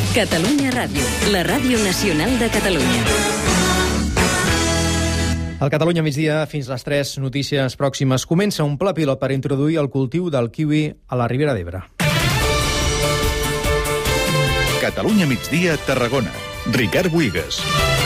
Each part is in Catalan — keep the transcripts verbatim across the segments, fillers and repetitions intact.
Catalunya Ràdio, la ràdio nacional de Catalunya. Al Catalunya migdia, fins les tres notícies pròximes. Comença un pla pilot per introduir el cultiu del kiwi a la Ribera d'Ebre. Catalunya migdia, Tarragona. Ricard Buigas.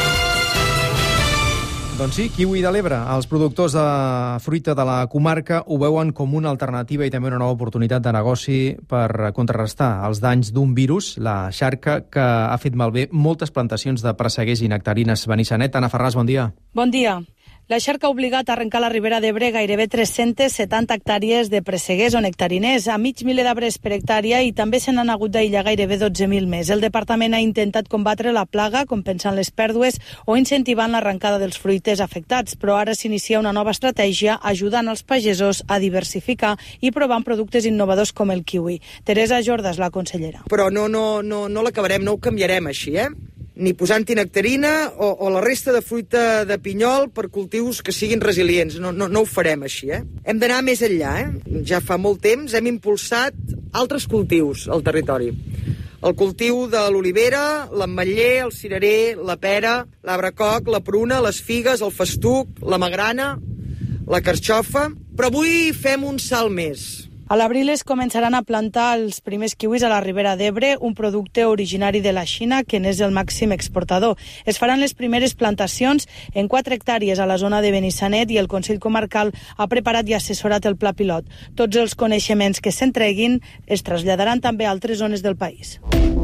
Doncs sí, kiwi de l'Ebre. Els productors de fruita de la comarca ho veuen com una alternativa i també una nova oportunitat de negoci per contrarrestar els danys d'un virus, la xarca, que ha fet malbé moltes plantacions de presseguers i nectarines. Benissanet, Anna Ferràs, bon dia. Bon dia. La xarca ha obligat a arrencar a la Ribera d'Ebre gairebé tres-centes setanta hectàrees de presseguers o nectariners, a mig miler d'arbres per hectàrea, i també se n'han hagut d'aïllar gairebé dotze mil més. El departament ha intentat combatre la plaga compensant les pèrdues o incentivant l'arrencada dels fruiters afectats, però ara s'inicia una nova estratègia ajudant els pagesos a diversificar i provant productes innovadors com el kiwi. Teresa Jordas, la consellera. Però no, no, no, no l'acabarem, no ho canviarem així, eh? Ni posant-hi nectarina o, o la resta de fruita de pinyol per cultius que siguin resilients. No, no, no ho farem així, eh? Hem d'anar més enllà, eh? Ja fa molt temps hem impulsat altres cultius al territori. El cultiu de l'olivera, l'ametller, el cirerer, la pera, l'arbre-coc, la pruna, les figues, el festuc, la magrana, la carxofa... Però avui fem un salt més. A l'abril es començaran a plantar els primers kiwis a la Ribera d'Ebre, un producte originari de la Xina que n'és el màxim exportador. Es faran les primeres plantacions en quatre hectàrees a la zona de Benissanet i el Consell Comarcal ha preparat i assessorat el pla pilot. Tots els coneixements que s'entreguin es traslladaran també a altres zones del país.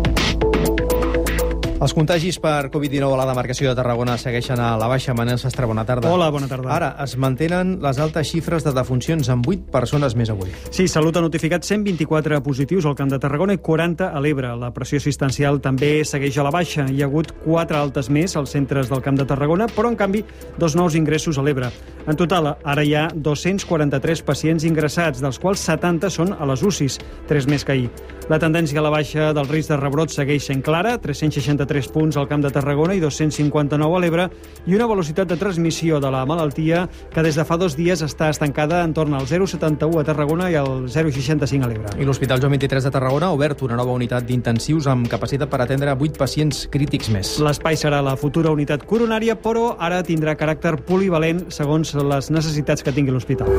Els contagis per covid dinou a la demarcació de Tarragona segueixen a la baixa. Manel Sastre, bona tarda. Hola, bona tarda. Ara es mantenen les altes xifres de defuncions amb vuit persones més avui. Sí, Salut ha notificat cent vint-i-quatre positius al Camp de Tarragona i quaranta a l'Ebre. La pressió assistencial també segueix a la baixa. Hi ha hagut quatre altes més als centres del Camp de Tarragona, però en canvi dos nous ingressos a l'Ebre. En total, ara hi ha dos-cents quaranta-tres pacients ingressats, dels quals setanta són a les U C Is, tres més que ahir. La tendència a la baixa del risc de rebrot segueix sent clara, tres-cents seixanta-tres punts al Camp de Tarragona i dos-cents cinquanta-nou a l'Ebre, i una velocitat de transmissió de la malaltia que des de fa dos dies està estancada en torn al zero coma setanta-u a Tarragona i al zero coma seixanta-cinc a l'Ebre. I l'Hospital Joan vint-i-tres de Tarragona ha obert una nova unitat d'intensius amb capacitat per atendre vuit pacients crítics més. L'espai serà la futura unitat coronària, però ara tindrà caràcter polivalent segons les necessitats que tingui l'hospital.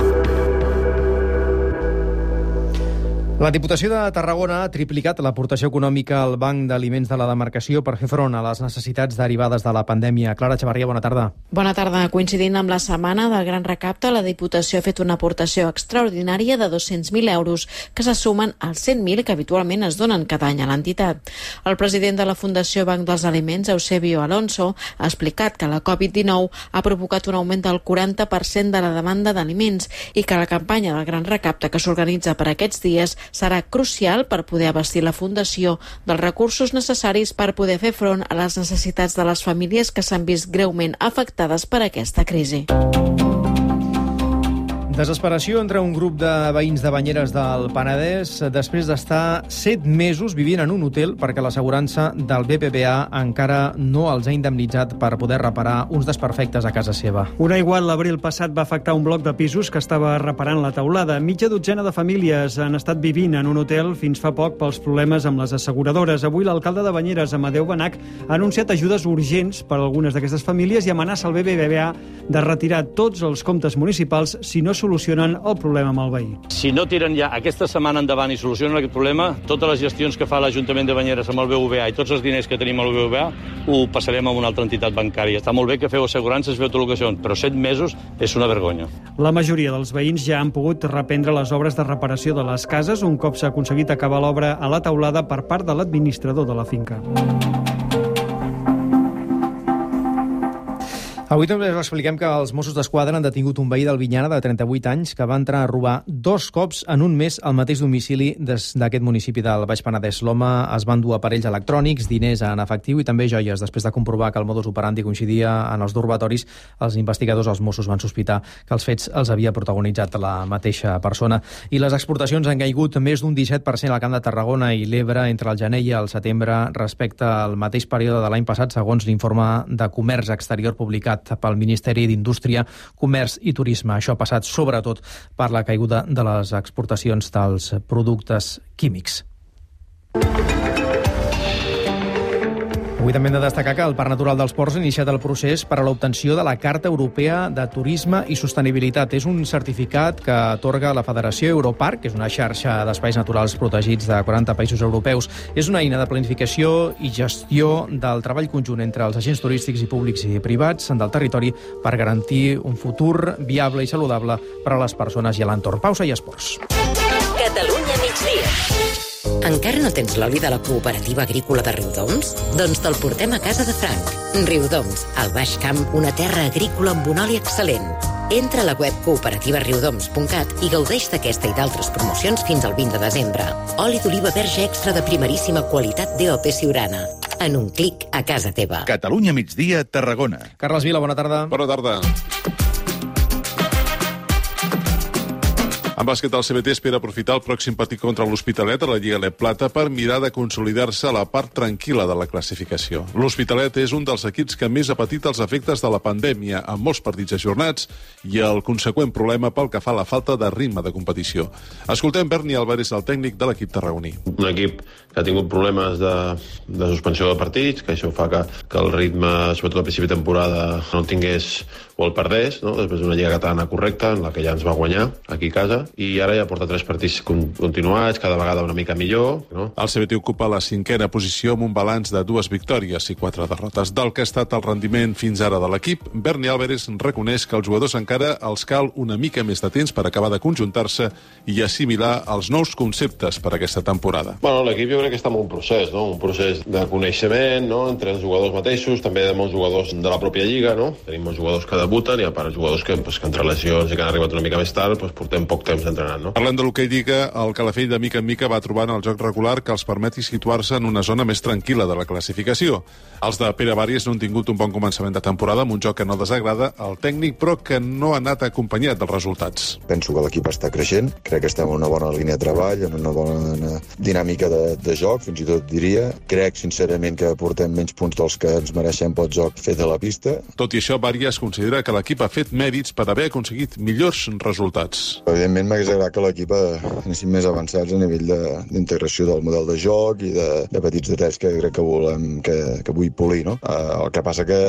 La Diputació de Tarragona ha triplicat l'aportació econòmica al Banc d'Aliments de la demarcació per fer front a les necessitats derivades de la pandèmia. Clara Xavarria, bona tarda. Bona tarda. Coincidint amb la setmana del Gran Recapte, la Diputació ha fet una aportació extraordinària de dos-cents mil euros, que se sumen als cent mil que habitualment es donen cada any a l'entitat. El president de la Fundació Banc dels Aliments, Eusebio Alonso, ha explicat que la covid dinou ha provocat un augment del quaranta per cent de la demanda d'aliments i que la campanya del Gran Recapte que s'organitza per aquests dies serà crucial per poder abastir la Fundació dels recursos necessaris per poder fer front a les necessitats de les famílies que s'han vist greument afectades per aquesta crisi. Desesperació entre un grup de veïns de Banyeres del Penedès després d'estar set mesos vivint en un hotel perquè l'assegurança del B B V A encara no els ha indemnitzat per poder reparar uns desperfectes a casa seva. Un aiguat l'abril passat va afectar un bloc de pisos que estava reparant la teulada. Mitja dotzena de famílies han estat vivint en un hotel fins fa poc pels problemes amb les asseguradores. Avui l'alcalde de Banyeres, Amadeu Benach, ha anunciat ajudes urgents per a algunes d'aquestes famílies i amenaça el B B V A de retirar tots els comptes municipals si no solucionen el problema amb el veí. Si no tiren ja aquesta setmana endavant i solucionen aquest problema, totes les gestions que fa l'Ajuntament de Banyeres amb el B B V A i tots els diners que tenim al B B V A ho passarem a una altra entitat bancària. Està molt bé que feu assegurances, feu tot el que són, però set mesos és una vergonya. La majoria dels veïns ja han pogut reprendre les obres de reparació de les cases un cop s'ha aconseguit acabar l'obra a la teulada per part de l'administrador de la finca. Avui també us expliquem que els Mossos d'Esquadra han detingut un veí del Vinyana de trenta-vuit anys que va entrar a robar dos cops en un mes al mateix domicili d'aquest municipi del Baix Penedès. L'home es va endur aparells electrònics, diners en efectiu i també joies. Després de comprovar que el modus operandi coincidia en els robatoris, els investigadors, els Mossos, van sospitar que els fets els havia protagonitzat la mateixa persona. I les exportacions han caigut més d'un disset per cent al Camp de Tarragona i l'Ebre entre el gener i el setembre respecte al mateix període de l'any passat, segons l'informe de Comerç Exterior publicat pel Ministeri d'Indústria, Comerç i Turisme. Això ha passat sobretot per la caiguda de les exportacions dels productes químics. Avui també hem de destacar que el Parc Natural dels Ports ha iniciat el procés per a l'obtenció de la Carta Europea de Turisme i Sostenibilitat. És un certificat que atorga la Federació Europarc, que és una xarxa d'espais naturals protegits de quaranta països europeus. És una eina de planificació i gestió del treball conjunt entre els agents turístics i públics i privats del territori per garantir un futur viable i saludable per a les persones i a l'entorn. Pausa i esports. Catalunya migdia. Encara no tens l'oli de la cooperativa agrícola de Riudoms? Doncs te'l portem a casa de Frank. Riudoms, al Baix Camp, una terra agrícola amb un oli excel·lent. Entra a la web cooperativa riudoms punt cat i gaudeix d'aquesta i d'altres promocions fins al vint de desembre. Oli d'oliva verge extra de primeríssima qualitat D O P Siurana. En un clic a casa teva. Catalunya migdia, Tarragona. Carles Vila, bona tarda. Bona tarda. En bàsquet, el C B T espera aprofitar el pròxim partit contra l'Hospitalet a la Lliga Leb Plata per mirar de consolidar-se a la part tranquil·la de la classificació. L'Hospitalet és un dels equips que més ha patit els efectes de la pandèmia, amb molts partits ajornats i el conseqüent problema pel que fa a la falta de ritme de competició. Escoltem Berni Álvarez, el tècnic de l'equip tarragoní. Un equip que ha tingut problemes de, de suspensió de partits, que això fa que, que el ritme, sobretot al principi de temporada, no el tingués o el perdés, no? Després d'una lliga catalana correcta, en la que ja ens va guanyar aquí a casa, i ara ja porta tres partits continuats, cada vegada una mica millor, no? El C B T ocupa la cinquena posició amb un balanç de dues victòries i quatre derrotes. Del que ha estat el rendiment fins ara de l'equip, Berni Álvarez reconeix que als jugadors encara els cal una mica més de temps per acabar de conjuntar-se i assimilar els nous conceptes per aquesta temporada. Bueno, l'equip jo crec que està en un procés, no? Un procés de coneixement, no? Entre els jugadors mateixos, també de molts jugadors de la pròpia lliga, no? Tenim molts jugadors que debuten i a part jugadors que, pues, que entre lesions i que han arribat una mica més tard, pues, portem poc temps entrenant, no? Parlant de l'hoquei Lliga, el Calafell de mica en mica va trobant el joc regular que els permeti situar-se en una zona més tranquil·la de la classificació. Els de Pere Bàries no han tingut un bon començament de temporada amb un joc que no desagrada al tècnic, però que no ha anat acompanyat dels resultats. Penso que l'equip està creixent, crec que estem en una bona línia de treball, en una bona dinàmica de, de joc, fins i tot diria. Crec, sincerament, que portem menys punts dels que ens mereixem pel joc fet a la pista. Tot i això, Bàries considera que l'equip ha fet mèrits per haver aconseguit millors resultats. Evidentment, m'hagués agradat que l'equip anéssim més avançats a nivell d'integració de, del model de joc i de, de petits detalls que crec que volem, que, que vull polir, no? Uh, el que passa que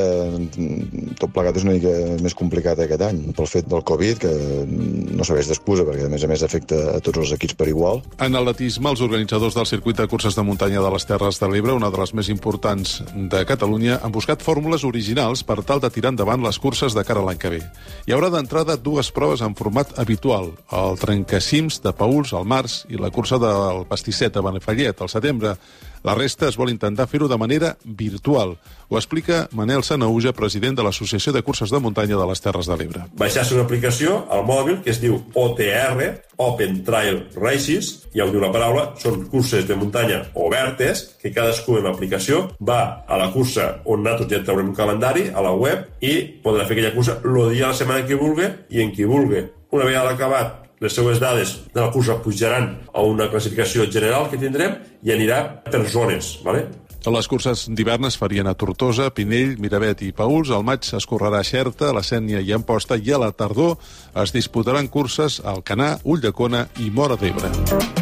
tot plegat és una mica més complicat aquest any, pel fet del Covid, que no serveix d'excusa, perquè a més a més afecta a tots els equips per igual. En atletisme, els organitzadors del circuit de curses de muntanya de les Terres de l'Ebre, una de les més importants de Catalunya, han buscat fórmules originals per tal de tirar endavant les curses de cara a l'any que ve. Hi haurà d'entrada dues proves en format habitual, el trencacims de Paüls al març i la cursa del pastisset a Benifallet al setembre. La resta es vol intentar fer-ho de manera virtual. Ho explica Manel Sanauja, president de l'Associació de Curses de Muntanya de les Terres de l'Ebre. Baixar-se una aplicació al mòbil que es diu O T R, Open Trail Races, ja ho diu la paraula, són curses de muntanya obertes, que cadascú en l'aplicació va a la cursa on nosaltres ja traurem un calendari, a la web, i podrà fer aquella cursa el dia de la setmana que vulgui i en qui vulgui. Una vegada acabat, les seues dades de la cursa pujaran a una classificació general que tindrem i anirà per zones, ¿vale? Les curses d'hivern es farien a Tortosa, Pinell, Miravet i Paüls. Al maig es correrà a Xerta, a la Sénia i a Amposta, i a la tardor es disputaran curses a Alcanar, Ulldecona i Móra d'Ebre.